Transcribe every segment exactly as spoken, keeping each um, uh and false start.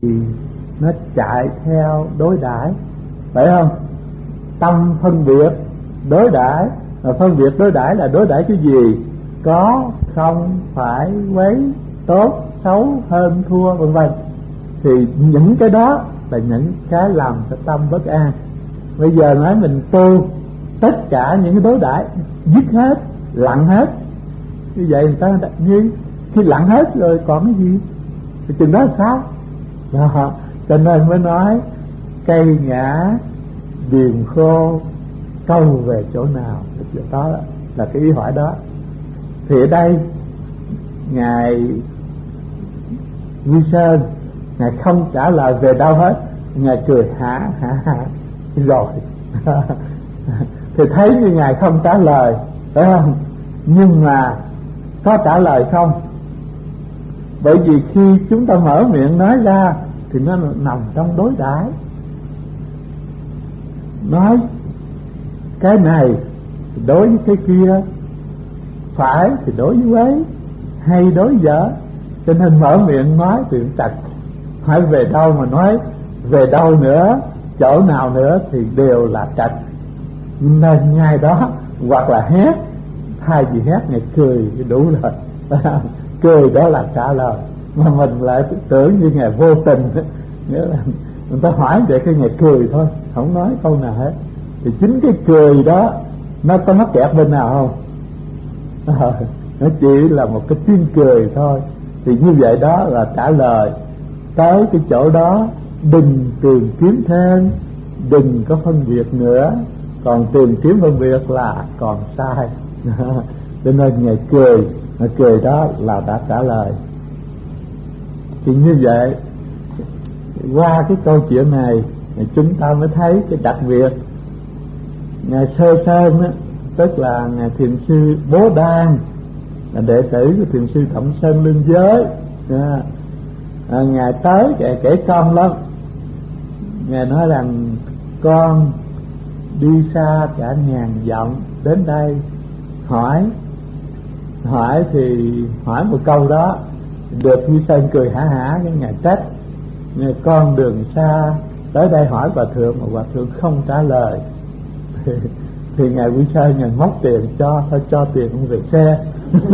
thì nó chạy theo đối đãi, phải không? Tâm phân biệt đối đãi, mà phân biệt đối đãi là đối đãi cái gì? Có, không, phải, quấy, tốt, xấu, hơn, thua, vân vân. Thì những cái đó là những cái làm cho tâm bất an. Bây giờ nói mình tu tất cả những cái đối đãi dứt hết, lặng hết, như vậy người ta như khi lặng hết rồi còn cái gì thì chừng đó là sao đó. Cho nên mới nói cây ngã điềm khô câu về chỗ nào, đó là cái ý hỏi đó. Thì ở đây ngài Quy Sơn ngài không trả lời về đâu hết, ngài cười hả hả hả rồi thì thấy như ngài không trả lời, phải không? Nhưng mà có trả lời không? Bởi vì khi chúng ta mở miệng nói ra thì nó nằm trong đối đãi. Nói cái này thì đối với cái kia, phải thì đối với ấy, hay đối dở. Cho nên mở miệng nói thì chặt, hỏi về đâu mà nói về đâu nữa, chỗ nào nữa thì đều là chặt. Nên ngay đó hoặc là hét, thay vì hét ngày cười thì đủ rồi cười đó là trả lời. Mà mình lại tưởng như ngày vô tình, nghĩa là người ta hỏi vậy cái ngày cười thôi, không nói câu nào hết. Thì chính cái cười đó nó có mắc kẹt bên nào không? À, nó chỉ là một cái tiếng cười thôi. Thì như vậy đó là trả lời. Tới cái chỗ đó đừng tìm kiếm thêm, đừng có phân biệt nữa. Còn tìm kiếm phân biệt là còn sai cho nên ngày cười, ngày cười đó là đã trả lời. Thì như vậy qua cái câu chuyện này chúng ta mới thấy cái đặc biệt. Ngài Sơ Sơn á, tức là ngài thiền sư Bố Đan, là đệ tử của thiền sư Thẩm Sơn Lương Giới. À, à, ngài tới ngài kể công lắm. Ngài nói rằng con đi xa cả ngàn dặm đến đây hỏi hỏi thì hỏi một câu đó được Quy Sơn cười hả hả, cái ngài trách ngài con đường xa tới đây hỏi hòa thượng mà hòa thượng không trả lời thì, thì ngài Quy Sơn ngài móc tiền cho, thôi cho tiền ông về xe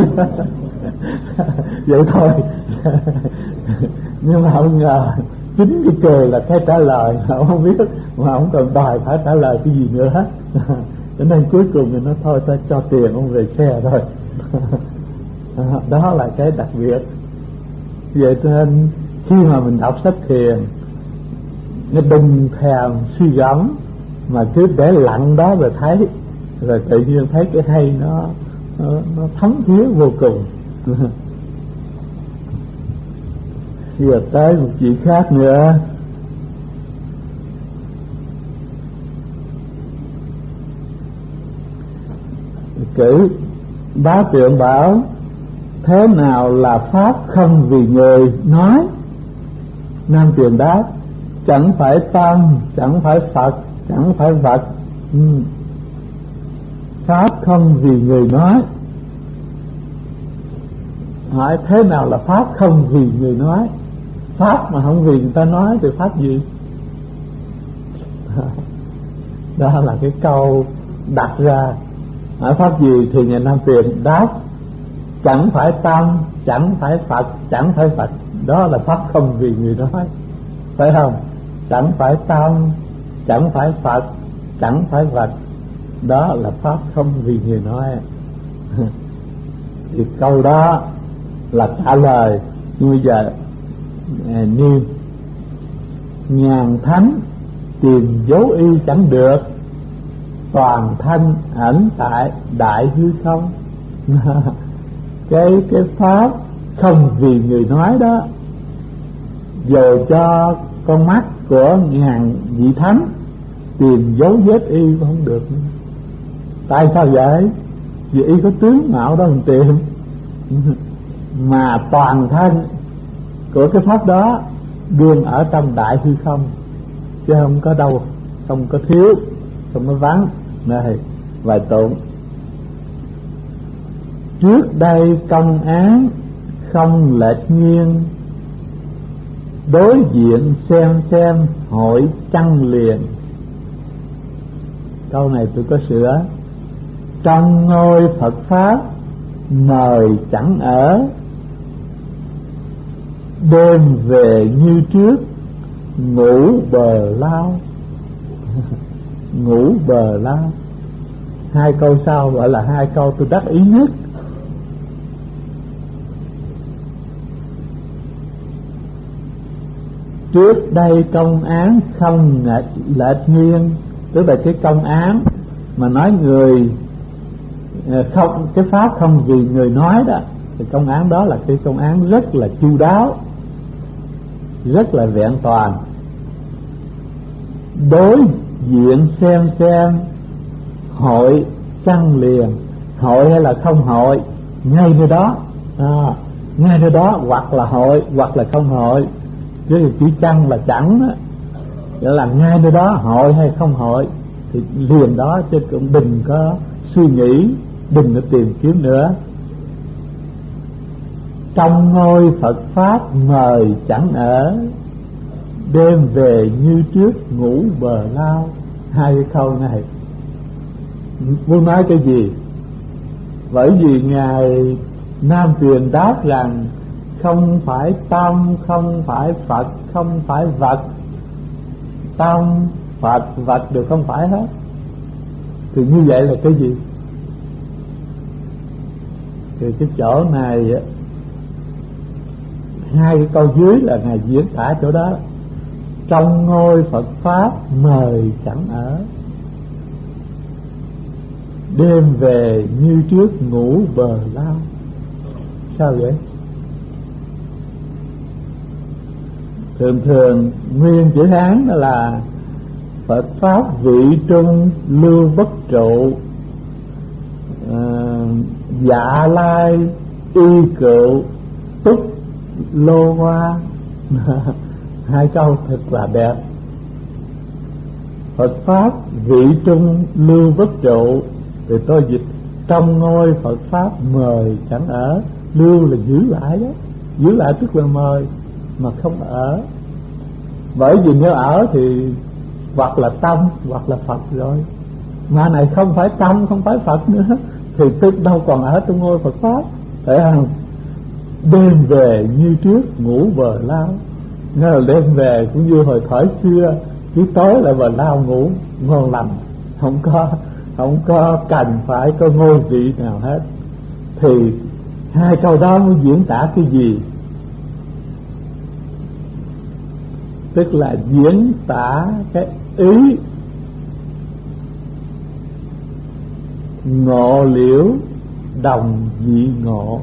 vậy thôi nhưng mà ông ngờ chính cái cười là cái trả lời, ông không biết mà ông còn đòi phải trả lời cái gì nữa hết cho nên cuối cùng thì nó thôi ta cho tiền ông về xe thôi đó là cái đặc biệt. Vậy nên khi mà mình đọc sách thiền, nó đừng thèm suy gẫm mà cứ để lặng đó rồi thấy, rồi tự nhiên thấy cái hay nó nó, nó thấm thía vô cùng. Giờ tới một chuyện khác nữa. Cử Bá Trượng bảo thế nào là pháp không vì người nói? Nam Truyền đáp chẳng phải tâm, chẳng phải Phật, chẳng phải vật. ừ. Pháp không vì người nói. Hỏi thế nào là pháp không vì người nói? Pháp mà không vì người ta nói thì pháp gì? Đó là cái câu đặt ra. Hỏi pháp gì thì nhà Nam Truyền đáp chẳng phải tâm, chẳng phải Phật, chẳng phải Phật. Đó là pháp không vì người nói, phải không? Chẳng phải tâm, chẳng phải Phật, chẳng phải vật. Đó là pháp không vì người nói. Thì câu đó là trả lời. Nhưng bây giờ như ngàn thánh tìm dấu y chẳng được, toàn thanh ẩn tại đại hư không. cái cái pháp không vì người nói đó, dù cho con mắt của ngàn vị thánh tìm dấu vết y cũng không được. Tại sao vậy? Vì y có tướng mạo đó mình tìm mà toàn thân của cái pháp đó đương ở trong đại hư không, chứ không có đâu, không có thiếu, không có vắng. Này vài tụng: trước đây công án không lệch nghiêng, đối diện xem xem hội chăng liền. Câu này tôi có sửa: trong ngôi Phật pháp mời chẳng ở, đêm về như trước ngủ bờ lao. Ngủ bờ lao. Hai câu sau gọi là hai câu tôi đắc ý nhất. Trước đây công án không lệch nghiêng, tức là cái công án mà nói người không, cái pháp không vì người nói đó, thì công án đó là cái công án rất là chu đáo, rất là vẹn toàn. Đối diện xem xem hội chăng liền. Hội hay là không hội, ngay nơi đó, à, ngay nơi đó, hoặc là hội hoặc là không hội, chứ chỉ chăng là chẳng đó. Nghĩa là ngay nơi đó, hội hay không hội thì liền đó, chứ cũng đừng có suy nghĩ, đừng có tìm kiếm nữa. Trong ngôi Phật pháp mời chẳng ở, đêm về như trước ngủ bờ lao. Hai cái câu này muốn nói cái gì? Bởi vì Ngài Nam Truyền đáp rằng không phải tâm, không phải Phật, không phải vật. Tâm, Phật, vật đều không phải hết. Thì như vậy là cái gì? Thì cái chỗ này, hai cái câu dưới là Ngài diễn tả chỗ đó: trong ngôi Phật pháp mời chẳng ở, đêm về như trước ngủ bờ lao. Sao vậy? Thường thường nguyên chữ Hán đó là Phật pháp vị trung lưu bất trụ, à, dạ lai y cựu túc lô hoa. Hai câu thật là đẹp. Phật pháp vị trung lưu bất trụ, thì tôi dịch trong ngôi Phật pháp mời chẳng ở. Lưu là giữ lại đó, giữ lại tức là mời mà không ở. Bởi vì nếu ở thì hoặc là tâm hoặc là Phật rồi, mà này không phải tâm không phải Phật nữa, thì tức đâu còn ở trong ngôi Phật pháp, phải không? Đêm về như trước ngủ bờ lao. Nói là đêm về cũng như hồi thở xưa, chỉ tối lại bờ lao ngủ ngon lành, không có không có cần phải có ngôi vị nào hết. Thì hai câu đó muốn diễn tả cái gì? Tức là diễn tả cái ý ngộ liễu đồng dị ngộ.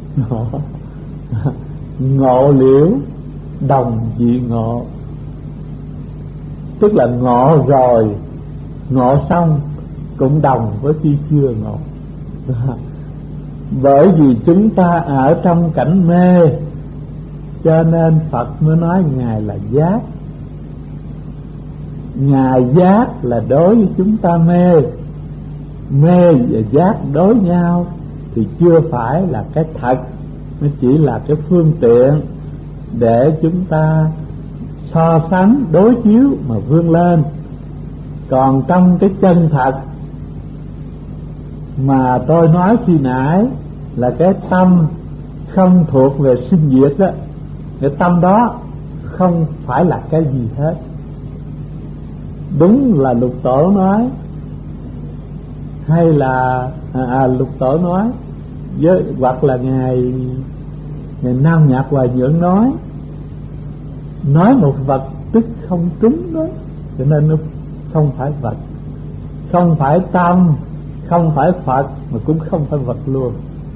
Ngộ liễu đồng dị ngộ, tức là ngộ rồi, ngộ xong cũng đồng với khi chưa ngộ. Bởi vì chúng ta ở trong cảnh mê, cho nên Phật mới nói Ngài là giác. Ngài giác là đối với chúng ta mê. Mê và giác đối nhau thì chưa phải là cái thật, nó chỉ là cái phương tiện để chúng ta so sánh, đối chiếu mà vươn lên. Còn trong cái chân thật mà tôi nói khi nãy là cái tâm không thuộc về sinh diệt đó, cái tâm đó không phải là cái gì hết. Đúng là Lục Tổ nói, hay là à, à, Lục Tổ nói với, hoặc là ngài ngài Nam Nhạc Hòa Nhượng nói, nói một vật tức không trúng đó, cho nên nó không phải vật, không phải tâm, không phải Phật, mà cũng không phải vật luôn.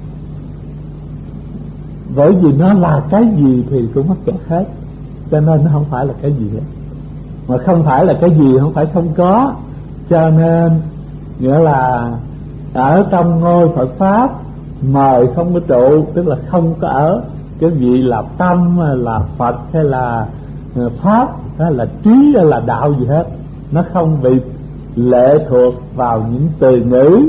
Bởi vì nó là cái gì thì cũng mắc kẹt hết, cho nên nó không phải là cái gì hết. Mà không phải là cái gì không phải không có, cho nên nghĩa là ở trong ngôi Phật pháp mời không có trụ, tức là không có ở cái vị là tâm là Phật hay là pháp hay là trí hay là đạo gì hết. Nó không bị lệ thuộc vào những từ ngữ,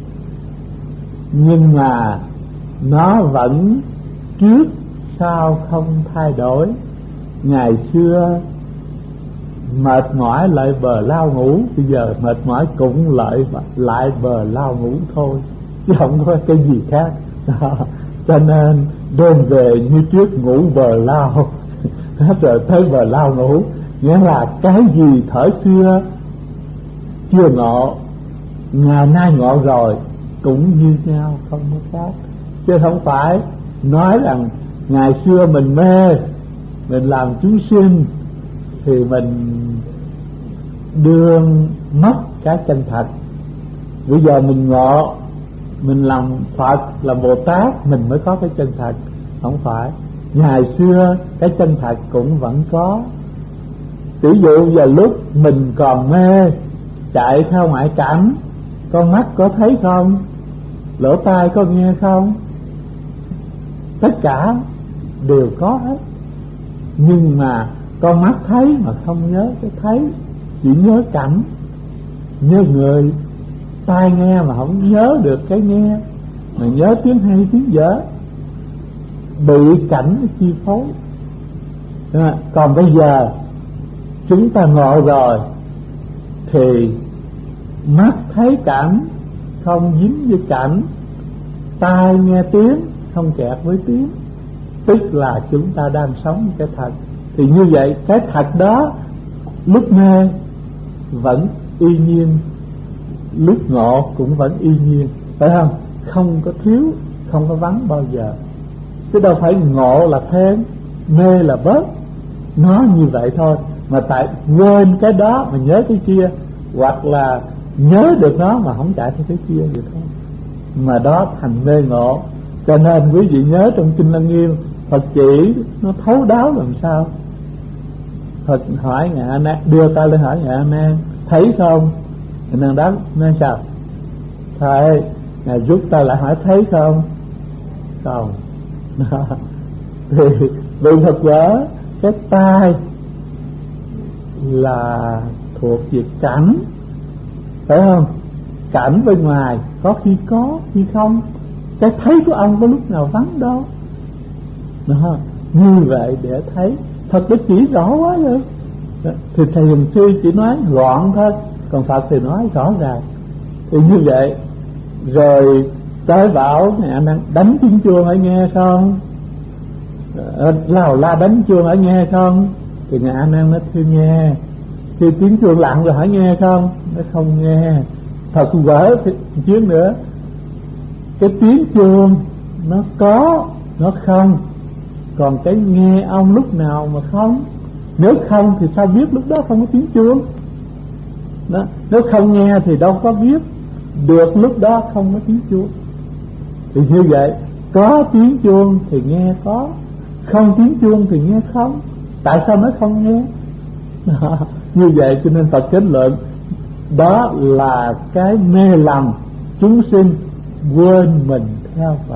nhưng mà nó vẫn trước sau không thay đổi, ngày xưa mệt mỏi lại bờ lao ngủ, bây giờ mệt mỏi cũng lại lại bờ lao ngủ thôi, chứ không có cái gì khác. Cho nên đêm về như trước ngủ bờ lao hết rồi tới bờ lao ngủ, nghĩa là cái gì thời xưa chưa ngộ, ngày nay ngộ rồi cũng như nhau, không có khác. Chứ không phải nói rằng ngày xưa mình mê, mình làm chúng sinh thì mình đương mất cái chân thật. Bây giờ mình ngộ, mình làm Phật, làm Bồ Tát, mình mới có cái chân thật. Không phải, ngày xưa cái chân thật cũng vẫn có. Ví dụ giờ lúc mình còn mê, chạy theo ngoại cảnh, con mắt có thấy không? Lỗ tai có nghe không? Tất cả đều có hết. Nhưng mà con mắt thấy mà không nhớ cái thấy, chỉ nhớ cảnh, nhớ người. Tai nghe mà không nhớ được cái nghe, mà nhớ tiếng hay tiếng dở, bị cảnh chi phối. À, còn bây giờ chúng ta ngộ rồi thì mắt thấy cảnh không dính với cảnh, tai nghe tiếng không kẹt với tiếng, tức là chúng ta đang sống cái thật. Thì như vậy cái thật đó lúc mê vẫn y nhiên, lúc ngộ cũng vẫn y nhiên, phải không? Không có thiếu, không có vắng bao giờ. Chứ đâu phải ngộ là thêm, mê là bớt. Nó như vậy thôi. Mà tại quên cái đó mà nhớ cái kia, hoặc là nhớ được nó mà không chạy theo cái kia vậy thôi, mà đó thành mê ngộ. Cho nên quý vị nhớ trong Kinh Lăng Nghiêm, Phật chỉ nó thấu đáo làm sao. Phật hỏi Ngài A Nan, đưa ta lên hỏi Ngài A Nan, thấy không? Ngài A Nan đáp, nên sao? Thầy, Ngài rút ta lại hỏi thấy không? Không. Thì vì thật vỡ cái tai là thuộc về cảnh, phải không? Cảnh bên ngoài có khi có, khi không. Cái thấy của ông có lúc nào vắng đâu. Đó, như vậy để thấy thật nó chỉ rõ quá rồi. Thì thầy Hùng Sư chỉ nói gọn thôi, còn Phật thì nói rõ ràng. Thì như vậy rồi tới bảo Ngài A Nan đánh tiếng chuông ở nghe không? Lào la đánh chuông ở nghe không? Thì Ngài A Nan nói thưa nghe. Khi tiếng chuông lặng rồi hỏi nghe không? Nó không nghe. Thật vỡ chuyến nữa, cái tiếng chuông nó có, nó không. Còn cái nghe ông lúc nào mà không? Nếu không thì sao biết lúc đó không có tiếng chuông? Đó. Nếu không nghe thì đâu có biết được lúc đó không có tiếng chuông. Thì như vậy, có tiếng chuông thì nghe có, không tiếng chuông thì nghe không. Tại sao nó không nghe? Đó. Như vậy cho nên Phật kết luận đó là cái mê lầm chúng sinh quên mình theo Phật.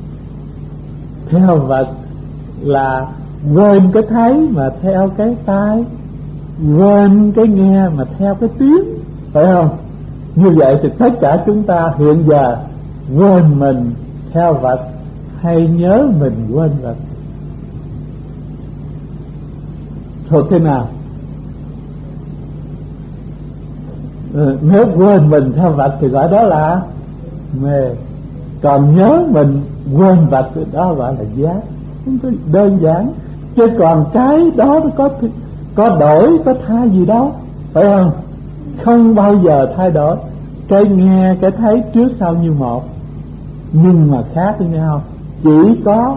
Theo Phật là quên cái thấy mà theo cái tai, quên cái nghe mà theo cái tiếng, phải không? Như vậy thì tất cả chúng ta hiện giờ quên mình theo vật hay nhớ mình quên vật? Thuộc thế nào? Ừ, nếu quên mình theo vật thì gọi đó là mê. Còn nhớ mình quên vật thì đó gọi là giác. Không có đơn giản. Chứ còn cái đó nó có có đổi, có thay gì đâu, phải không? Không bao giờ thay đổi. Cái nghe, cái thấy trước sau như một, nhưng mà khác với nhau. Chỉ có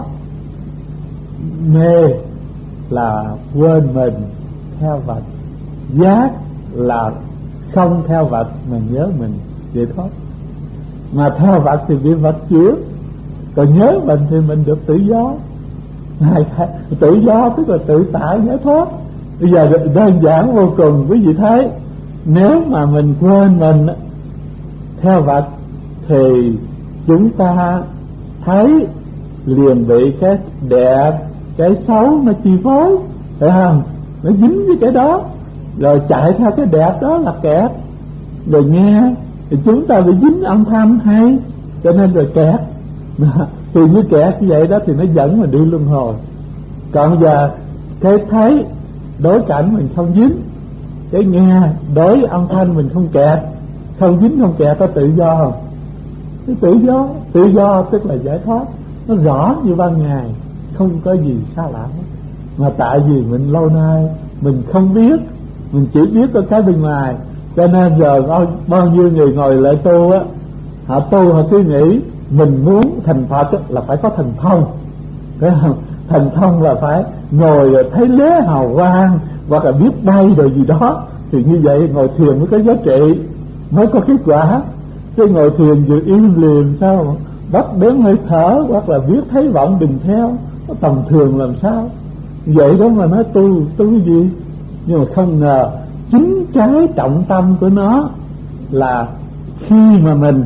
mê là quên mình theo vật, giác là không theo vật mà nhớ mình, vậy thôi. Mà theo vật thì bị vật chứa, còn nhớ mình thì mình được tự do. Tự do tức là tự tại giải thoát. Bây giờ đơn giản vô cùng, quý vị thấy, nếu mà mình quên mình theo vật thì chúng ta thấy liền bị cái đẹp, cái xấu nó chi phối, phải không? Nó dính với cái đó, rồi chạy theo cái đẹp đó là kẹt. Rồi nghe thì chúng ta bị dính âm thanh hay, cho nên rồi kẹt. Thì như kẹt như vậy đó thì nó dẫn mình đi luân hồi. Còn giờ cái thấy đối cảnh mình không dính, cái nghe đối âm thanh mình không kẹt, không dính không kẹt, có tự do không? Cái tự do, tự do tức là giải thoát, nó rõ như ban ngày, không có gì xa lạ hết. Mà tại vì mình lâu nay mình không biết, mình chỉ biết có cái bên ngoài, cho nên giờ bao, bao nhiêu người ngồi lại tu á, họ tu họ cứ nghĩ mình muốn thành Phật là phải có thần thông, thấy không? Thần thông là phải ngồi thấy lế hào quang hoặc là biết bay rồi gì đó, thì như vậy ngồi thiền mới có giá trị, mới có kết quả. Cái ngồi thiền vừa im lìm sao bắt đếm hơi thở hoặc là biết thấy vọng đừng theo, nó tầm thường làm sao? Vậy đó mà nói tu tu cái gì? Nhưng mà không ngờ chính cái trọng tâm của nó là khi mà mình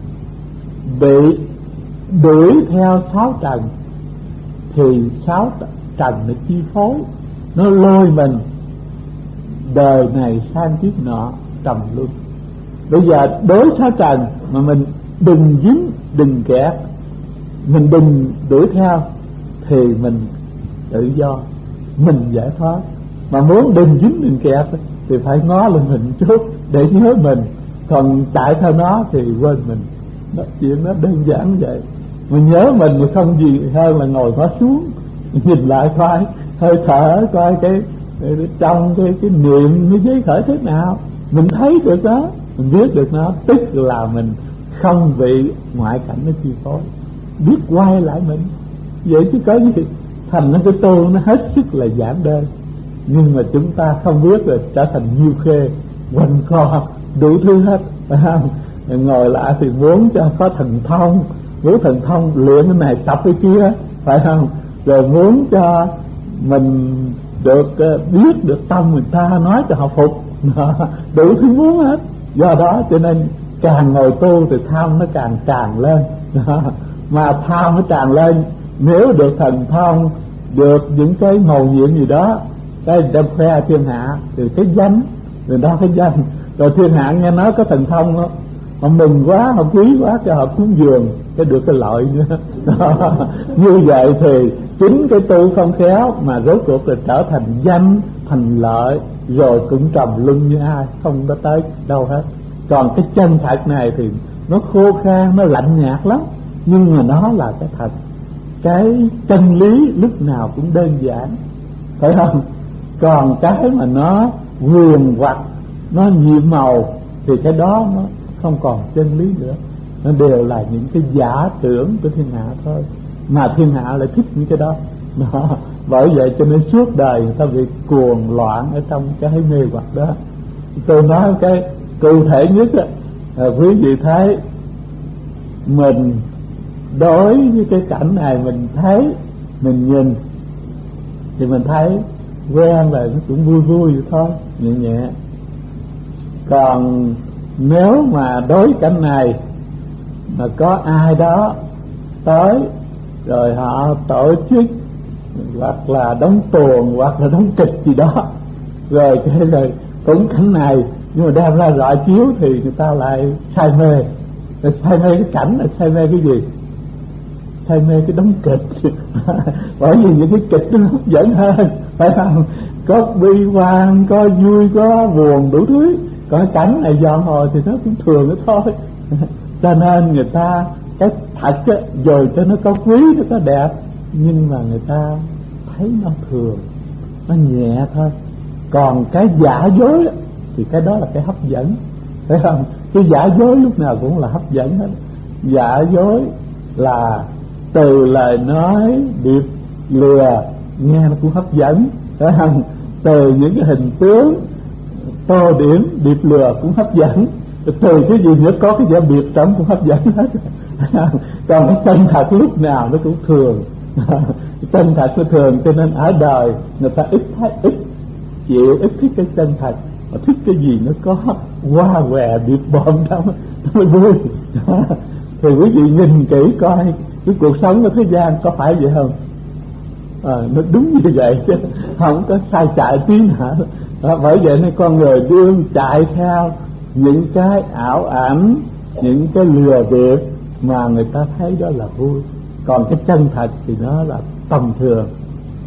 bị đuổi theo sáu trần thì sáu trần nó chi phối, nó lôi mình đời này sang kiếp nọ trầm luân. Bây giờ đối sáu trần mà mình đừng dính, đừng kẹt, mình đừng đuổi theo thì mình tự do, mình giải thoát. Mà muốn đừng dính đừng kẹt thì phải ngó lên mình chút để nhớ mình, còn chạy theo nó thì quên mình. Đó, chuyện nó đơn giản vậy. Mình nhớ mình mà không gì hơn là ngồi ngó xuống, nhìn lại coi hơi thở, coi cái, cái, cái trong cái cái niệm nó giới khởi thế nào, mình thấy được đó, mình biết được nó, tức là mình không bị ngoại cảnh nó chi phối, biết quay lại mình. Vậy chứ có gì. Thành nó cái tu nó hết sức là giản đơn, nhưng mà chúng ta không biết rồi trở thành nhiêu khê quanh co đủ thứ hết, phải không? Ngồi lại thì muốn cho có thần thông, muốn thần thông luyện cái này tập cái kia, phải không? Rồi muốn cho mình được biết được tâm người ta, nói cho họ phục, đủ thứ muốn hết. Do đó cho nên càng ngồi tu thì tham nó càng tràn lên, mà tham nó tràn lên, nếu được thần thông, được những cái mầu nhiệm gì đó, cái đem khoe thiên hạ thì cái danh, người đó cái danh, rồi thiên hạ nghe nói có thần thông đó, họ mừng quá, họ quý quá, cho họ cúng dường cái được cái lợi nữa. Như vậy thì chính cái tu không khéo mà rốt cuộc là trở thành danh thành lợi, rồi cũng trầm luân như ai, không có tới đâu hết. Còn cái chân thật này thì nó khô khan, nó lạnh nhạt lắm, nhưng mà nó là cái thật. Cái chân lý lúc nào cũng đơn giản, phải không? Còn cái mà nó huyền hoặc, nó nhiệm màu thì cái đó nó không còn chân lý nữa, nó đều là những cái giả tưởng của thiên hạ thôi, mà thiên hạ lại thích những cái đó. Đó, bởi vậy cho nên suốt đời người ta bị cuồng loạn ở trong cái mê hoặc đó. Tôi nói cái cụ thể nhất á, à, quý vị thấy mình đối với cái cảnh này, mình thấy, mình nhìn thì mình thấy quen là nó cũng vui vui vậy thôi, nhẹ nhẹ. Còn nếu mà đối cảnh này mà có ai đó tới rồi họ tổ chức hoặc là đóng tuồng hoặc là đóng kịch gì đó, rồi cái lời cũng cảnh này nhưng mà đem ra rọi chiếu thì người ta lại say mê. Rồi say mê cái cảnh là say mê cái gì? Say mê cái đóng kịch. Bởi vì những cái kịch nó hấp dẫn hơn, phải không? Có bi quan, có vui, có buồn, đủ thứ. Còn cái cảnh này dọn hồi thì nó cũng thường đó thôi. Cho nên người ta cái thật á, rồi cho nó có quý, nó có đẹp, nhưng mà người ta thấy nó thường, nó nhẹ thôi. Còn cái giả dối á, thì cái đó là cái hấp dẫn, phải không? Cái giả dối lúc nào cũng là hấp dẫn hết. Giả dối là từ lời nói điệp lừa nghe nó cũng hấp dẫn, phải không? Từ những cái hình tướng tô điểm điệp lừa cũng hấp dẫn, từ cái gì nữa có cái giả biệt trong cũng hấp dẫn hết. Còn cái chân thật lúc nào nó cũng thường. Chân thật nó thường, cho nên ở đời người ta ít thấy, ít chịu, ít thích cái chân thật, mà thích cái gì nó có hoa hòe điệp bom đó nó mới vui. Thì quý vị nhìn kỹ coi cái cuộc sống của thế gian có phải vậy không? À, nó đúng như vậy chứ không có sai chạy tí nào. Đó, bởi vậy nên con người đương chạy theo những cái ảo ảnh, những cái lừa bịp mà người ta thấy đó là vui. Còn cái chân thật thì nó là tầm thường.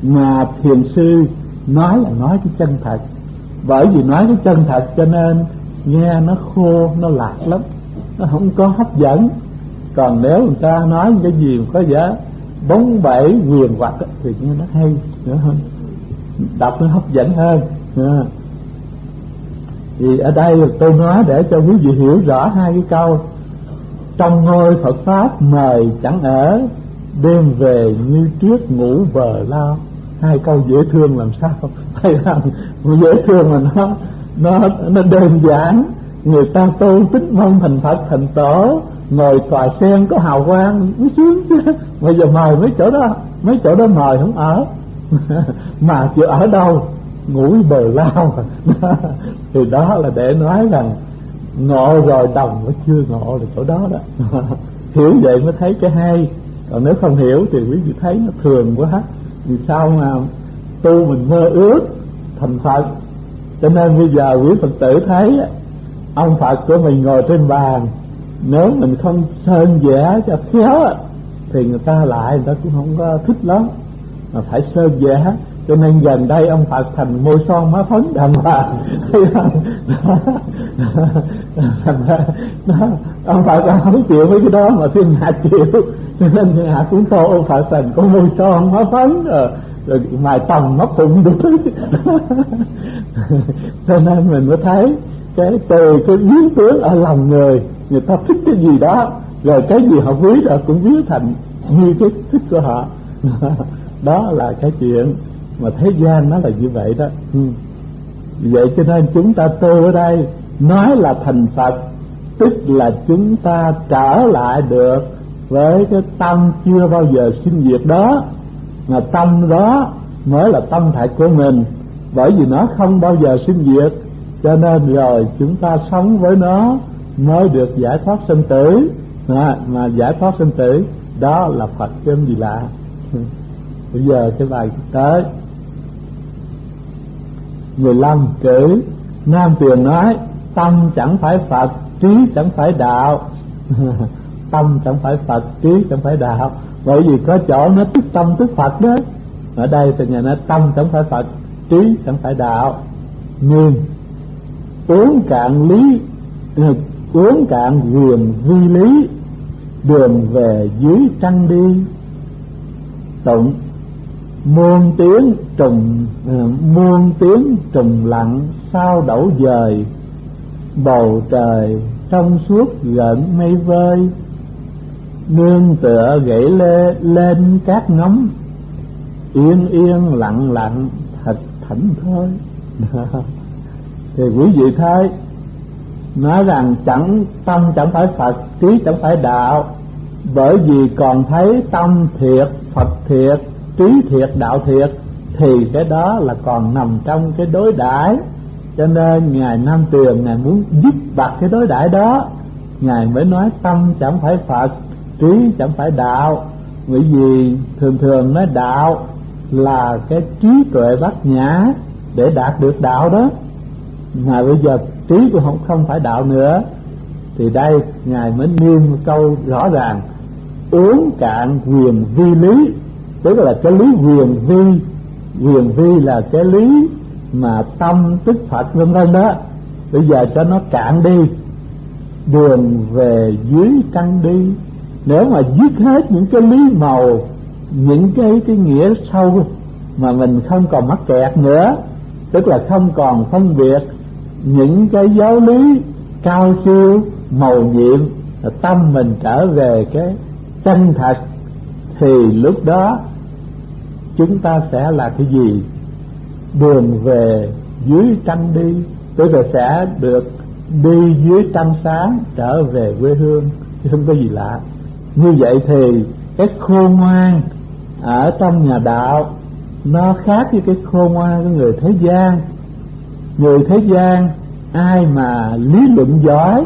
mà thiền sư nói là nói cái chân thật. Bởi vì nói cái chân thật cho nên nghe nó khô, nó lạc lắm, nó không có hấp dẫn. Còn nếu người ta nói cái gì mà có vẻ bóng bẩy quyền hoặc thì nghe nó hay nữa hơn, đọc nó hấp dẫn hơn. À. Thì ở đây tôi nói để cho quý vị hiểu rõ hai cái câu: trong ngôi Phật pháp mời chẳng ở, đêm về như trước ngủ bờ lao. Hai câu dễ thương làm sao hay không? Dễ thương mà nó nó nó đơn giản. Người ta tu tích mong thành Phật thành Tổ, ngồi tòa sen có hào quang nó sướng chứ. Bây giờ mời mấy chỗ đó, mấy chỗ đó mời không ở mà chịu ở đâu? Ngủ bờ lao. Thì đó là để nói rằng ngộ rồi đồng mới chưa ngộ là chỗ đó đó. Hiểu vậy mới thấy cái hay, còn nếu không hiểu thì quý vị thấy nó thường quá. Vì sao mà tu mình mơ ước thành Phật? Cho nên bây giờ quý Phật tử thấy ông Phật của mình ngồi trên bàn, nếu mình không sơn vẽ cho khéo thì người ta lại người ta cũng không có thích lắm, mà phải sơn vẽ. Cho nên gần đây ông Phật thành môi son má phấn đàng hoàng. Ông Phật không chịu mấy cái đó mà thiên hạ chịu, cho nên thiên hạ cũng tô ông Phật thành có môi son má phấn rồi, rồi mài tòng mắt phụng đủ thứ. Cho nên mình mới thấy cái từ cái biến tướng ở lòng người, người ta thích cái gì đó, rồi cái gì họ quý rồi cũng biến thành như cái thích của họ. Đó là cái chuyện mà thế gian nó là như vậy đó. Ừ. Vậy cho nên chúng ta tu ở đây nói là thành Phật, tức là chúng ta trở lại được với cái tâm chưa bao giờ sinh diệt đó, mà tâm đó mới là tâm thật của mình. Bởi vì nó không bao giờ sinh diệt, cho nên rồi chúng ta sống với nó mới được giải thoát sinh tử. À, mà giải thoát sinh tử đó là Phật chứ không gì lạ. Bây giờ cái bài tới mười lăm chữ. Nam Tuyền nói tâm chẳng phải Phật, trí chẳng phải đạo. Tâm chẳng phải Phật, trí chẳng phải đạo. Bởi vì có chỗ nó tức tâm tức Phật đó. Ở đây thì nhà nói tâm chẳng phải Phật, trí chẳng phải đạo. Nhưng uống cạn lý, uống cạn quyền vi lý, đường về dưới trăng đi. Tụng muôn tiếng trùng muôn tiếng trùng lặng sao đẩu dời, bầu trời trong suốt gợn mây vơi, nương tựa gãy lê lên cát ngắm, yên yên lặng lặng thật thảnh thơi. Thì quý vị thấy nói rằng chẳng tâm chẳng phải Phật, trí chẳng phải đạo, bởi vì còn thấy tâm thiệt, Phật thiệt, trí thiệt, đạo thiệt, thì cái đó là còn nằm trong cái đối đãi. Cho nên ngài Nam Tuyền ngài muốn dứt bặt cái đối đãi đó, ngài mới nói tâm chẳng phải Phật, trí chẳng phải đạo. Bởi vì thường thường nói đạo là cái trí tuệ bát nhã để đạt được đạo đó, mà bây giờ trí cũng không không phải đạo nữa. Thì đây ngài mới nêu một câu rõ ràng: uống cạn quyền vi lý, tức là cái lý quyền vi. Quyền vi là cái lý mà tâm tức Phật vân vân đó. Bây giờ cho nó cạn đi, đường về dưới trăng đi. Nếu mà dứt hết những cái lý màu, những cái cái nghĩa sâu mà mình không còn mắc kẹt nữa, tức là không còn phân biệt những cái giáo lý cao siêu màu nhiệm, tâm mình trở về cái chân thật, thì lúc đó chúng ta sẽ là cái gì? Đường về dưới trăng đi, tức là sẽ được đi dưới trăng sáng trở về quê hương, chứ không có gì lạ. Như vậy thì cái khôn ngoan ở trong nhà đạo nó khác với cái khôn ngoan của người thế gian. Người thế gian ai mà lý luận giỏi,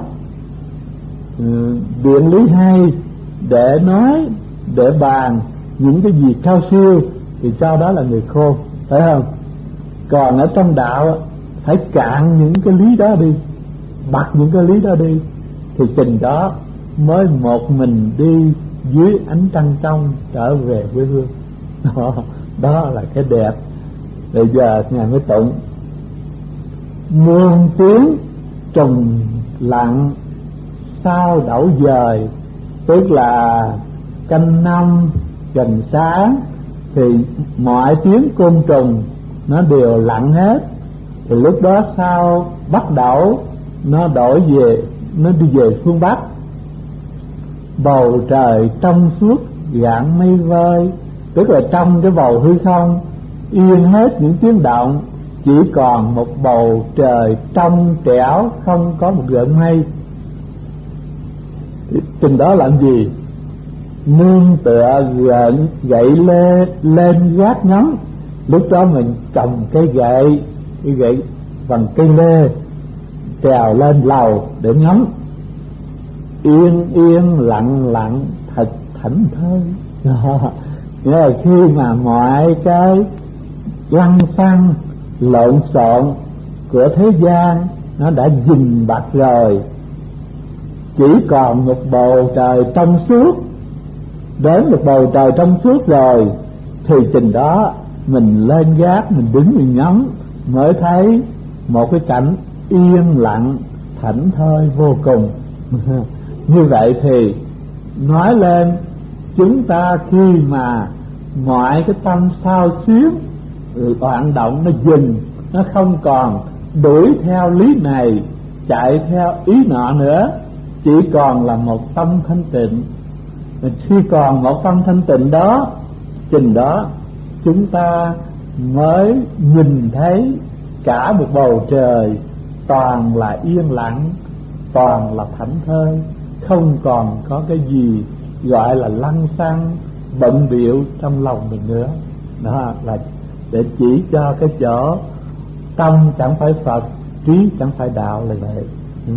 biện lý hay để nói, để bàn những cái gì cao siêu thì cho đó là người khôn, phải không? Còn ở trong đạo phải cạn những cái lý đó đi, bật những cái lý đó đi, thì chừng đó mới một mình đi dưới ánh trăng trong trở về quê hương. Đó là cái đẹp. Bây giờ ngài mới tụng: muôn tiếng trùng lặng sao đẩu dời, tức là canh năm gần sáng thì mọi tiếng côn trùng nó đều lặng hết, thì lúc đó sao bắt đầu nó đổi về, nó đi về phương Bắc. Bầu trời trong suốt gạn mây vơi, tức là trong cái bầu hư không yên hết những tiếng động, chỉ còn một bầu trời trong trẻo, không có một gợn mây. Chừng đó làm gì? Nương tựa gậy, gậy lê lên gác ngắm. Lúc đó mình cầm cái gậy, cái gậy bằng cây lê trèo lên lầu để ngắm. Yên yên lặng lặng thật thảnh thơi. Nghĩa là khi mà mọi cái lăng xăng lộn xộn của thế gian nó đã dình bặt rồi, chỉ còn một bầu trời trong suốt. Đến một bầu trời trong suốt rồi thì chừng đó mình lên gác, mình đứng mình ngắm, mới thấy một cái cảnh yên lặng thảnh thơi vô cùng. Như vậy thì nói lên chúng ta khi mà mọi cái tâm sao xuyến hoạt động nó dừng, nó không còn đuổi theo lý này chạy theo ý nọ nữa, chỉ còn là một tâm thanh tịnh. Khi còn một tâm thanh tịnh đó, chừng đó chúng ta mới nhìn thấy cả một bầu trời toàn là yên lặng, toàn là thảnh thơi, không còn có cái gì gọi là lăng xăng bận bịu trong lòng mình nữa. Đó là để chỉ cho cái chỗ tâm chẳng phải Phật, trí chẳng phải đạo là vậy. Ừ.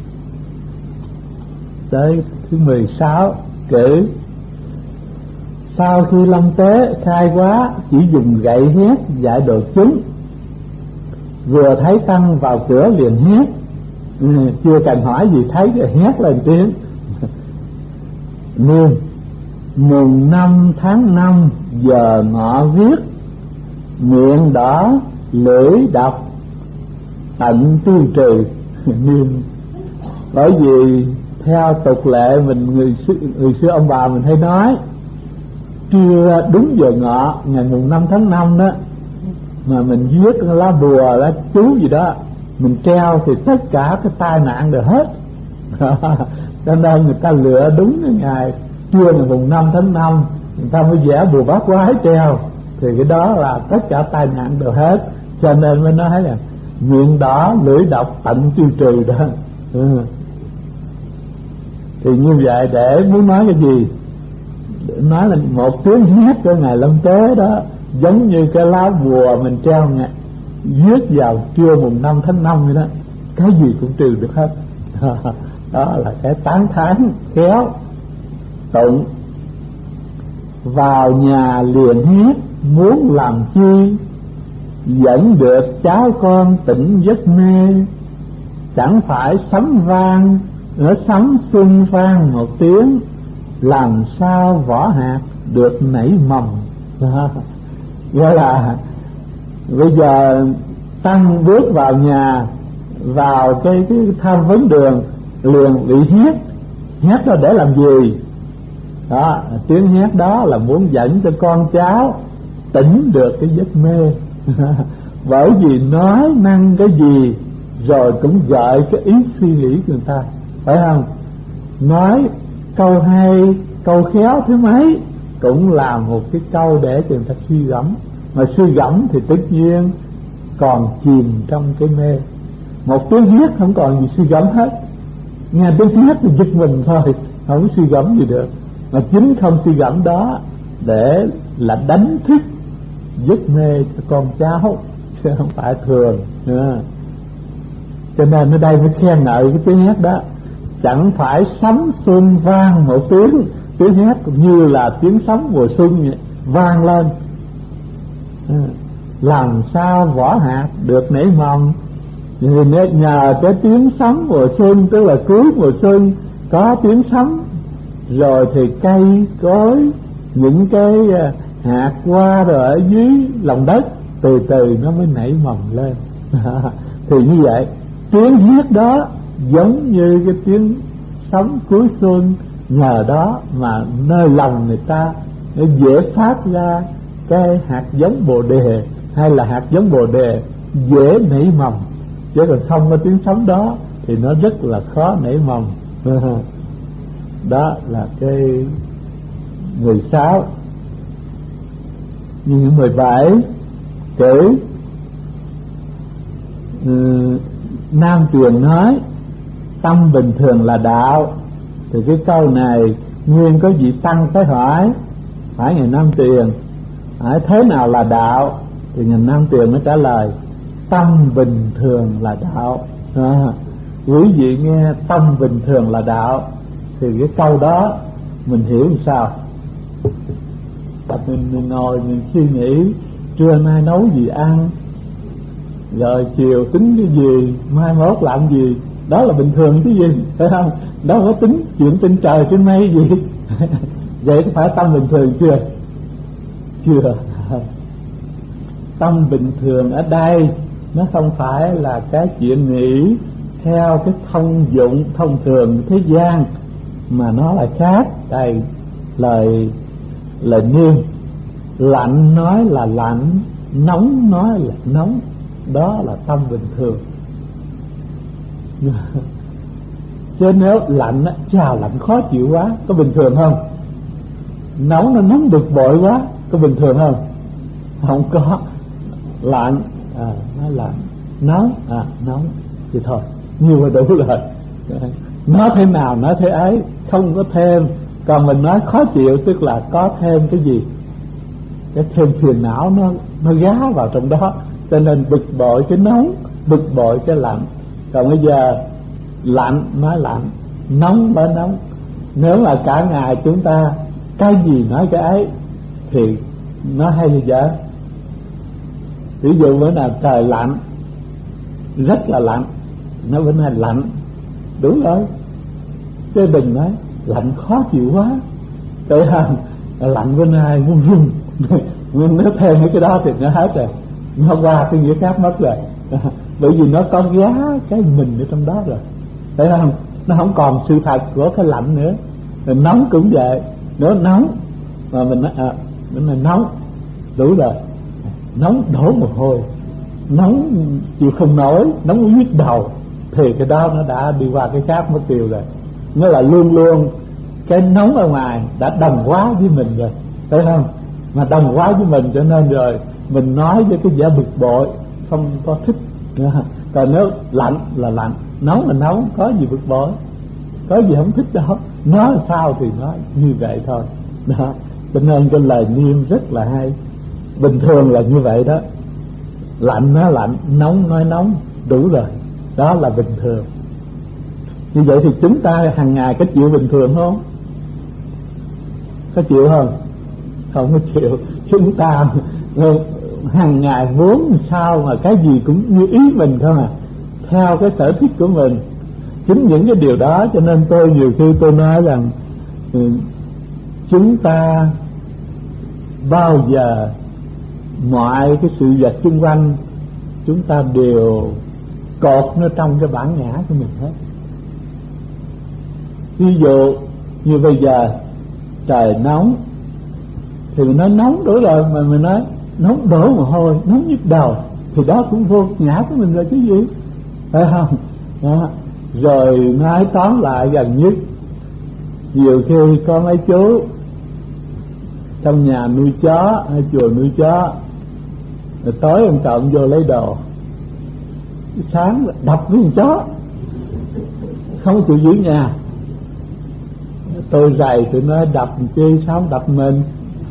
Tới thứ mười sáu cử: sau khi Long Tế khai quá, chỉ dùng gậy hét dạy đồ chúng. Vừa thấy tăng vào cửa liền hét, ừ, chưa cần hỏi gì thấy rồi hét lên tiếng. Nương mùng năm tháng năm giờ ngọ viết, miệng đỏ lưỡi độc tận tiêu trừ. Nương bởi vì theo tục lệ mình người xưa, người xưa ông bà mình hay nói, trưa đúng giờ ngọ ngày mùng năm tháng năm đó mà mình viết cái lá bùa lá chú gì đó mình treo thì tất cả cái tai nạn đều hết. Cho nên người ta lựa đúng cái ngày trưa ngày mùng năm tháng năm, người ta mới vẽ bùa bát quái treo, thì cái đó là tất cả tai nạn đều hết. Cho nên mới nói là miệng đỏ lưỡi độc tận tiêu trừ đó. Ừ. Thì như vậy để muốn nói cái gì? Để nói là một tiếng hét của ngài Long Tế đó giống như cái lá bùa mình treo ngày viết vào trưa mùng năm tháng năm vậy đó, cái gì cũng trừ được hết. Đó là cái tán thán khéo. Tụng: vào nhà liền hét muốn làm chi, dẫn được cháu con tỉnh giấc mê. Chẳng phải sấm vang ở sấm xuân vang một tiếng, làm sao vỏ hạt được nảy mầm. Gọi là bây giờ tăng bước vào nhà, vào cái cái tham vấn đường liền bị hét. Hét đó để làm gì? Đó, tiếng hét đó là muốn dẫn cho con cháu tỉnh được cái giấc mê. Bởi vì nói năng cái gì rồi cũng gợi cái ý suy nghĩ của người ta, phải không? Nói câu hay, câu khéo thứ mấy cũng là một cái câu để cho người ta suy gẫm. Mà suy gẫm thì tất nhiên còn chìm trong cái mê. Một tiếng hét không còn gì suy gẫm hết, nghe tiếng hét thì giật mình thôi, không suy gẫm gì được. Mà chính không suy gẫm đó để là đánh thức giấc mê cho con cháu, chứ không phải thường. Cho nên ở đây mới khen ngợi cái tiếng hét đó. Chẳng phải sấm xuân vang một tiếng, tiếng hét cũng như là tiếng sấm mùa xuân vậy, vang lên. Làm sao vỏ hạt được nảy mầm? Vì nhờ cái tiếng sấm mùa xuân, tức là cuối mùa xuân có tiếng sấm, rồi thì cây cối, những cái hạt qua rồi ở dưới lòng đất, từ từ nó mới nảy mầm lên. Thì như vậy, tiếng hét đó giống như cái tiếng sóng cuối xuân, nhờ đó mà nơi lòng người ta nó dễ phát ra cái hạt giống bồ đề, hay là hạt giống bồ đề dễ nảy mầm. Chứ còn không có tiếng sóng đó thì nó rất là khó nảy mầm. Đó là cái mười sáu. Nhưng mười bảy chữ ừ, Nam Truyền nói tâm bình thường là đạo. Thì cái câu này nguyên có vị tăng tới hỏi, hỏi Ngài Nam Truyền hỏi thế nào là đạo, thì Ngài Nam Truyền mới trả lời tâm bình thường là đạo. À, quý vị nghe tâm bình thường là đạo thì cái câu đó mình hiểu làm sao? Mình, mình ngồi mình suy nghĩ trưa nay nấu gì ăn, rồi chiều tính cái gì, mai mốt làm gì, đó là bình thường chứ gì, phải không? Đó có tính chuyện trên trời trên mây gì. Vậy có phải tâm bình thường chưa? Chưa. Tâm bình thường ở đây nó không phải là cái chuyện nghĩ theo cái thông dụng thông thường thế gian, mà nó là khác. Đây lời lời Niêm, lạnh nói là lạnh, nóng nói là nóng, đó là tâm bình thường. Chứ nếu lạnh á, chà lạnh khó chịu quá, có bình thường không? Nóng nó nóng bực bội quá, có bình thường không? Không có. Lạnh à, nó lạnh, nóng à nóng thì thôi, nhiều là đủ rồi. Nói thế nào nói thế ấy, không có thêm. Còn mình nói khó chịu tức là có thêm cái gì, cái thêm phiền não nó nó gá vào trong đó, cho nên bực bội cái nóng, bực bội cái lạnh. Còn bây giờ lạnh nói lạnh, nóng nói nóng. Nếu mà cả ngày chúng ta cái gì nói cái ấy thì nó hay như vậy. Ví dụ bữa nào trời lạnh, rất là lạnh, nó vẫn là lạnh, đúng rồi. Chứ đừng nói lạnh khó chịu quá, tại không? Lạnh bữa nay muốn run. Nhưng nếu thêm cái đó thì nó hết rồi, nó qua cái nghĩa khác mất rồi. Bởi vì nó có gá cái mình ở trong đó rồi, thấy không? Nó không còn sự thật của cái lạnh nữa. Mình nóng cũng vậy, nếu nóng mà mình nói à, mình là nóng, đủ rồi. Nóng đổ mồ hôi, nóng chịu không nổi, nóng nhức đầu, thì cái đó nó đã đi qua cái khác mất tiêu rồi. Nó là luôn luôn cái nóng ở ngoài đã đồng hóa với mình rồi, thấy không? Mà đồng hóa với mình cho nên rồi mình nói với cái vẻ bực bội, không có thích. Còn nếu lạnh là lạnh, nóng là nóng, có gì bực bội, có gì không thích đâu. Nói sao thì nói như vậy thôi đó. Cho nên cái lời Niêm rất là hay. Bình thường là như vậy đó, lạnh nói lạnh, nóng nói nóng, đủ rồi, đó là bình thường. Như vậy thì chúng ta hàng ngày có chịu bình thường không? Có chịu không? Không có chịu. Chúng ta hàng ngày muốn sao mà cái gì cũng như ý mình không à, theo cái sở thích của mình. Chính những cái điều đó cho nên tôi nhiều khi tôi nói rằng chúng ta bao giờ mọi cái sự vật xung quanh chúng ta đều cột nó trong cái bản ngã của mình hết. Ví dụ như bây giờ trời nóng thì mình nói nóng đủ rồi, mà mình nói nóng đổ mồ hôi, nóng nhức đầu, thì đó cũng vô ngã của mình rồi chứ gì, phải không? Đó. Rồi nói tóm lại gần nhất, nhiều khi có mấy chú trong nhà nuôi chó hay chùa nuôi chó, rồi tối ông trộm vô lấy đồ, sáng đập với con chó, không chịu giữ nhà. Tôi rầy tụi nó đập chi, sao không đập mình?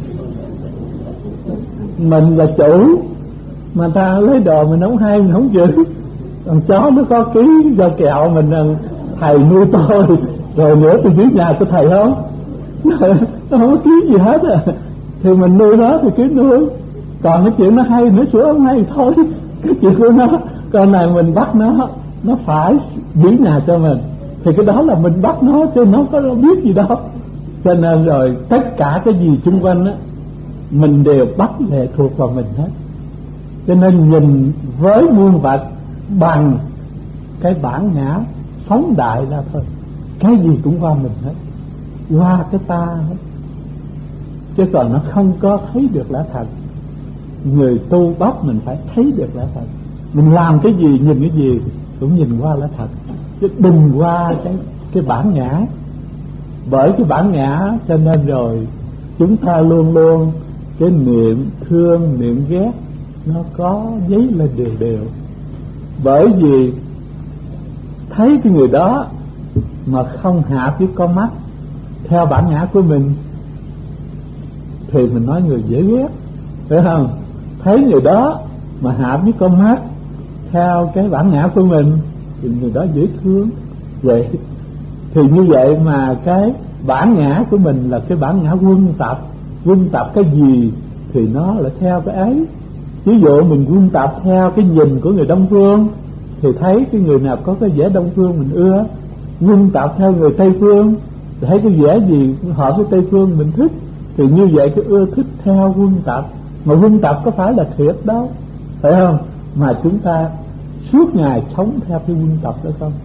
Mình là chủ mà ta lấy đồ mình không hay, mình không giữ. Còn chó nó có ký do kẹo mình thầy nuôi tôi, rồi nữa tôi giữ nhà của thầy không? Nó không có ký gì hết à. Thì mình nuôi nó thì cứ nuôi, còn cái chuyện nó hay nữa sửa không hay thôi, cái chuyện của nó. Còn này mình bắt nó, nó phải giữ nhà cho mình, thì cái đó là mình bắt nó, chứ nó có biết gì đâu. Cho nên rồi tất cả cái gì xung quanh á mình đều bắt lệ thuộc vào mình hết. Cho nên nhìn với muôn vật bằng cái bản ngã phóng đại ra thôi, cái gì cũng qua mình hết, qua cái ta hết, chứ còn nó không có thấy được lẽ thật. Người tu bắt mình phải thấy được lẽ thật, mình làm cái gì nhìn cái gì cũng nhìn qua lẽ thật, chứ đừng qua cái cái bản ngã. Bởi cái bản ngã cho nên rồi chúng ta luôn luôn cái niệm thương niệm ghét nó có dấy lên đều đều. Bởi vì thấy cái người đó mà không hạp với con mắt theo bản ngã của mình thì mình nói người dễ ghét, phải không? Thấy người đó mà hạp với con mắt theo cái bản ngã của mình thì người đó dễ thương. Vậy thì như vậy mà cái bản ngã của mình là cái bản ngã quân tập, quân tập cái gì thì nó lại theo cái ấy. Ví dụ mình quân tập theo cái nhìn của người Đông Phương thì thấy cái người nào có cái vẻ Đông Phương mình ưa, quân tập theo người Tây Phương thấy cái vẻ gì hợp với Tây Phương mình thích, thì như vậy cái ưa thích theo quân tập. Mà quân tập có phải là thiệt đâu, phải không? Mà chúng ta suốt ngày sống theo cái quân tập đó không?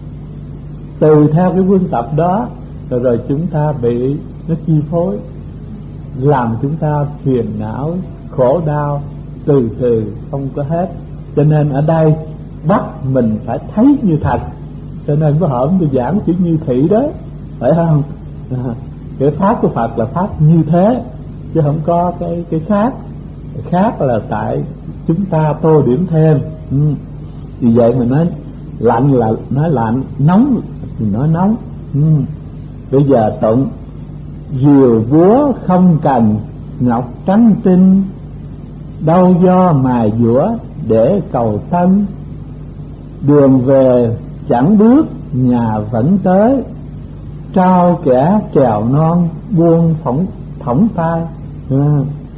Từ theo cái quân tập đó rồi, rồi chúng ta bị nó chi phối, làm chúng ta phiền não khổ đau từ từ không có hết. Cho nên ở đây bắt mình phải thấy như thật. Cho nên có hôm tôi giảng chữ như thị đó, phải không? À, cái pháp của Phật là pháp như thế, chứ không có cái cái khác. Cái khác là tại chúng ta tô điểm thêm. Ừ. Vì vậy mình nói lạnh là nói lạnh, nóng thì nói nóng. Ừ. Bây giờ tụng diều búa không cần ngọc trắng tinh, đâu do mài dũa để cầu tân. Đường về chẳng bước nhà vẫn tới, trao kẻ trèo non buông phỏng thõng tay. À.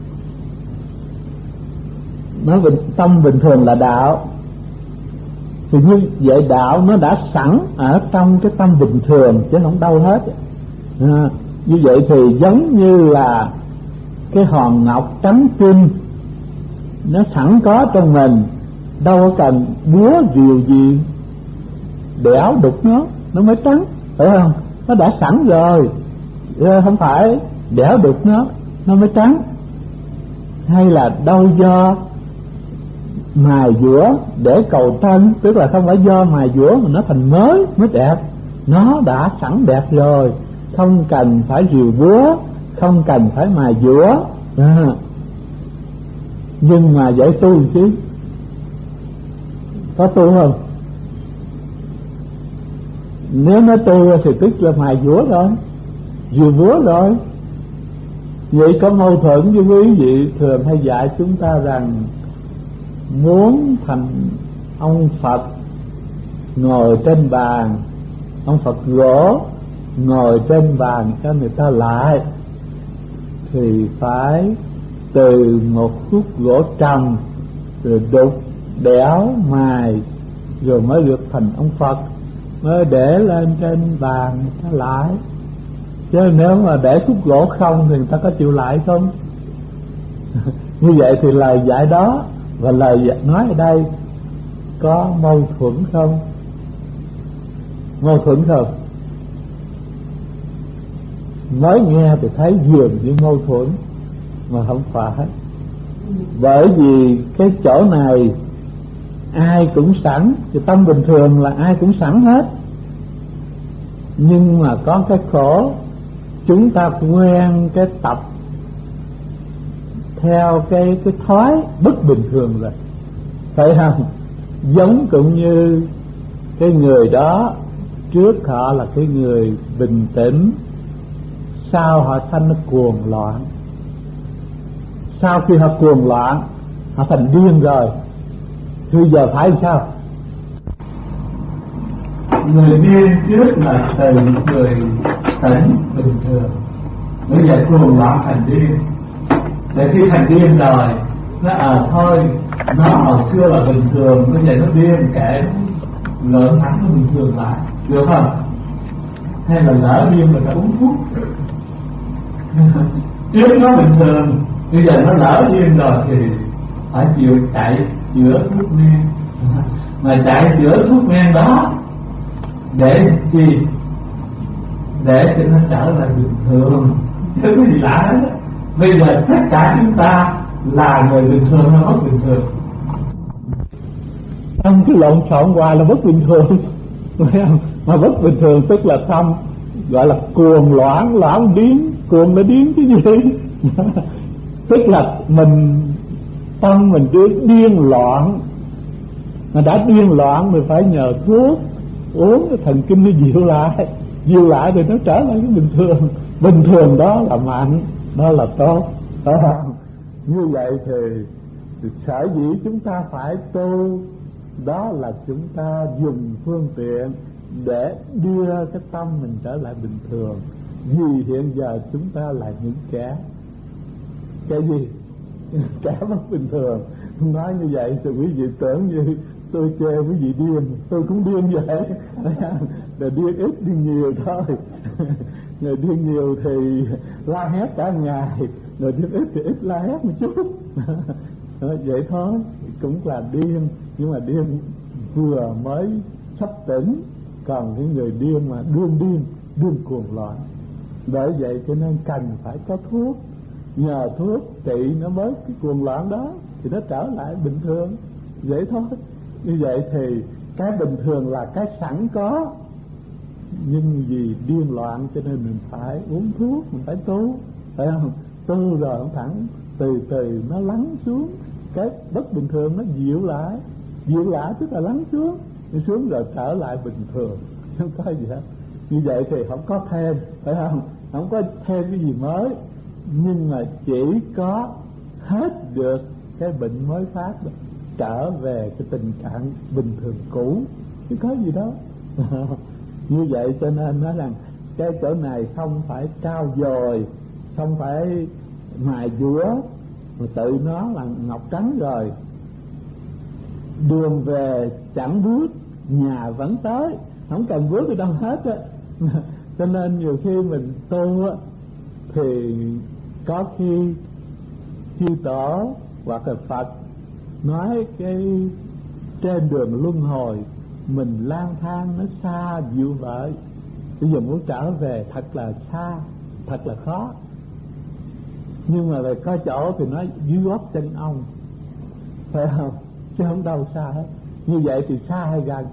Nói bình, tâm bình thường là đạo, thì như vậy đạo nó đã sẵn ở trong cái tâm bình thường chứ không đâu hết. À, như vậy thì giống như là cái hòn ngọc trắng tinh nó sẵn có trong mình, đâu có cần búa rìu gì đẽo đục nó nó mới trắng, phải không? Nó đã sẵn rồi, không phải đẽo đục nó nó mới trắng. Hay là đâu do mài dũa để cầu tân, tức là không phải do mài dũa mà nó thành mới mới đẹp, nó đã sẵn đẹp rồi, không cần phải rìu búa, không cần phải mài dũa. À. Nhưng mà vậy tu chứ có tu không? Nếu nó tu thì tức là mài dũa rồi, rìu búa rồi. Vậy có mâu thuẫn với quý vị thường hay dạy chúng ta rằng muốn thành ông Phật ngồi trên bàn, ông Phật gỗ ngồi trên bàn cho người ta lại, thì phải từ một khúc gỗ trầm rồi đục đẽo mài rồi mới được thành ông Phật, mới để lên trên bàn người ta lại. Chứ nếu mà để khúc gỗ không thì người ta có chịu lại không? Như vậy thì lời dạy đó và lời nói ở đây có mâu thuẫn không? Mâu thuẫn không? Mới nghe thì thấy dường như mâu thuẫn mà không phải. Bởi vì cái chỗ này ai cũng sẵn, cái tâm bình thường là ai cũng sẵn hết. Nhưng mà có cái khổ, chúng ta quen cái tập theo cái cái thói bất bình thường rồi, phải không? Giống cũng như cái người đó trước họ là cái người bình tĩnh, sau họ sanh nó cuồng loạn. Sau khi họ cuồng loạn, họ thành điên rồi, bây giờ phải làm sao? Người điên trước là từ người tỉnh bình thường, bây giờ cuồng loạn thành điên. Để khi thành điên rồi, nó à thôi, nó hồi xưa là bình thường, bây giờ nó điên, kệ lợn thắng nó bình thường lại, được không? Hay là lỡ điên mà phải uống thuốc. Trước nó bình thường, Bây giờ nó lỡ điên rồi thì phải chịu chạy chữa thuốc men, mà chạy chữa thuốc men đó để gì? Để cho nó trở lại bình thường, chứ có gì lạ hết. Bây giờ tất cả chúng ta là người bình thường hay bất bình thường? Trong cái lộn xộn hoài là bất bình thường, mà bất bình thường tức là trong gọi là cuồng loạn, loạn điên, cuồng là điên cái gì? Tức là mình tâm mình điên, điên loạn, mà đã điên loạn mình phải nhờ thuốc uống cái thần kinh nó dịu lại, dịu lại thì nó trở lại cái bình thường. Bình thường đó là mạnh, đó là tốt. À, như vậy thì, thì sở dĩ chúng ta phải tu, đó là chúng ta dùng phương tiện để đưa cái tâm mình trở lại bình thường. Vì hiện giờ chúng ta là những kẻ cái gì? Kẻ bất bình thường. Nói như vậy thì quý vị tưởng như tôi chê quý vị điên, tôi cũng điên vậy. Là điên ít điên nhiều thôi. Người điên nhiều thì la hét cả ngày, người điên ít thì ít la hét một chút. Vậy thôi, cũng là điên, nhưng mà điên vừa mới sắp tỉnh. Còn cái người điên mà đương điên, đương cuồng loạn. Bởi vậy cho nên cần phải có thuốc, nhờ thuốc trị nó bớt cái cuồng loạn đó thì nó trở lại bình thường. Vậy thôi. Như vậy thì cái bình thường là cái sẵn có, nhưng vì điên loạn cho nên mình phải uống thuốc, mình phải tu, phải không? Tu rồi không thẳng từ từ nó lắng xuống, cái bất bình thường nó dịu lại, dịu lại tức là lắng xuống, đi xuống rồi trở lại bình thường, không có gì hết. Như vậy thì không có thêm, phải không? Không có thêm cái gì mới, nhưng mà chỉ có hết được cái bệnh mới phát đó, trở về cái tình trạng bình thường cũ, chứ có gì đó. Như vậy cho nên nói rằng cái chỗ này không phải trao dồi, không phải mài dũa, mà tự nó là ngọc trắng rồi. Đường về chẳng bước, nhà vẫn tới, không cần bước đi đâu hết á. Cho nên nhiều khi mình tu á thì có khi chư tổ hoặc là Phật nói cái trên đường luân hồi mình lang thang nó xa dịu vợi, bây giờ muốn trở về thật là xa, thật là khó. Nhưng mà về có chỗ thì nói dưới gót chân ông, phải không? Chứ không đâu xa hết. Như vậy thì xa hay gần?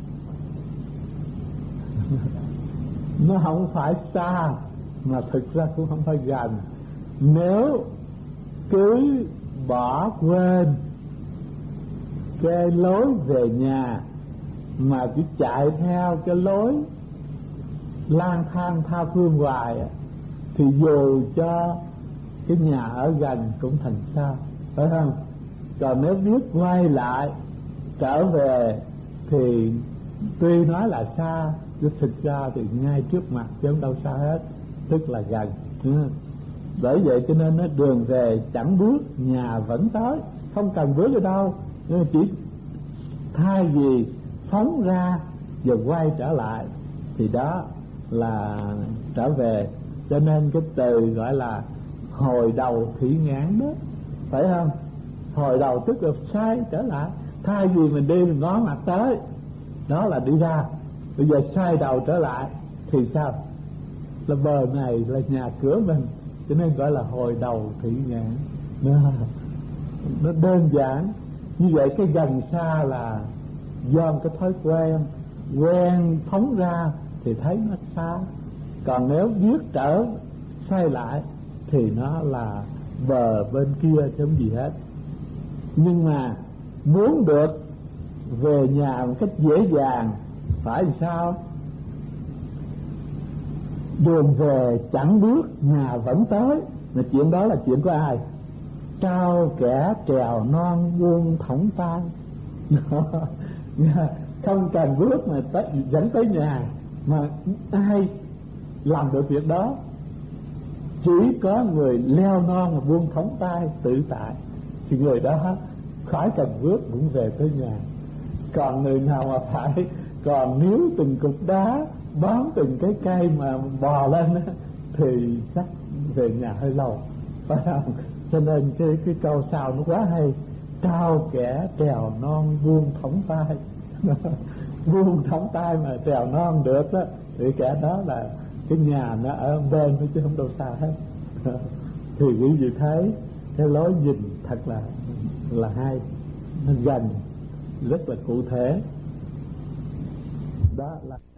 Nó không phải xa, mà thực ra cũng không phải gần. Nếu cứ bỏ quên cái lối về nhà mà cứ chạy theo cái lối lang thang tha phương hoài, thì dù cho cái nhà ở gần cũng thành xa, phải không? Còn nếu biết quay lại trở về thì tuy nói là xa, chứ thực ra thì ngay trước mặt chứ không đâu xa hết, tức là gần. Bởi vậy cho nên nó đường về chẳng bước, nhà vẫn tới, không cần bước ở đâu, chỉ thay vì phóng ra rồi quay trở lại thì đó là trở về. Cho nên cái từ gọi là hồi đầu thủy ngãn đó, phải không? Hồi đầu tức là sai trở lại, thay vì mình đi mình ngó mặt tới, đó là đi ra. Bây giờ sai đầu trở lại thì sao? Là bờ này là nhà cửa mình, cho nên gọi là hồi đầu thủy ngãn. Nó, nó đơn giản như vậy. Cái gần xa là do cái thói quen, quen phóng ra thì thấy nó xa. Còn nếu biết trở xoay lại thì nó là bờ bên kia chứ không gì hết. Nhưng mà muốn được về nhà một cách dễ dàng phải làm sao? Đường về chẳng bước, nhà vẫn tới. Mà chuyện đó là chuyện của ai? Trao kẻ trèo non buông thõng tay. Không cần bước mà tới, dẫn tới nhà. Mà ai làm được việc đó? Chỉ có người leo non mà buông thõng tay tự tại thì người đó khỏi cần bước cũng về tới nhà. Còn người nào mà phải còn níu từng cục đá, bám từng cái cây mà bò lên thì chắc về nhà hơi lâu, phải không? Cho nên cái cái câu sau nó quá hay: cao kẻ trèo non buông thõng tay. Buông thõng tay mà trèo non được đó, thì kẻ đó là cái nhà nó ở bên chứ không đâu xa hết. Thì quý vị thấy cái lối nhìn thật là là hay, nó gần, rất là cụ thể. Đó là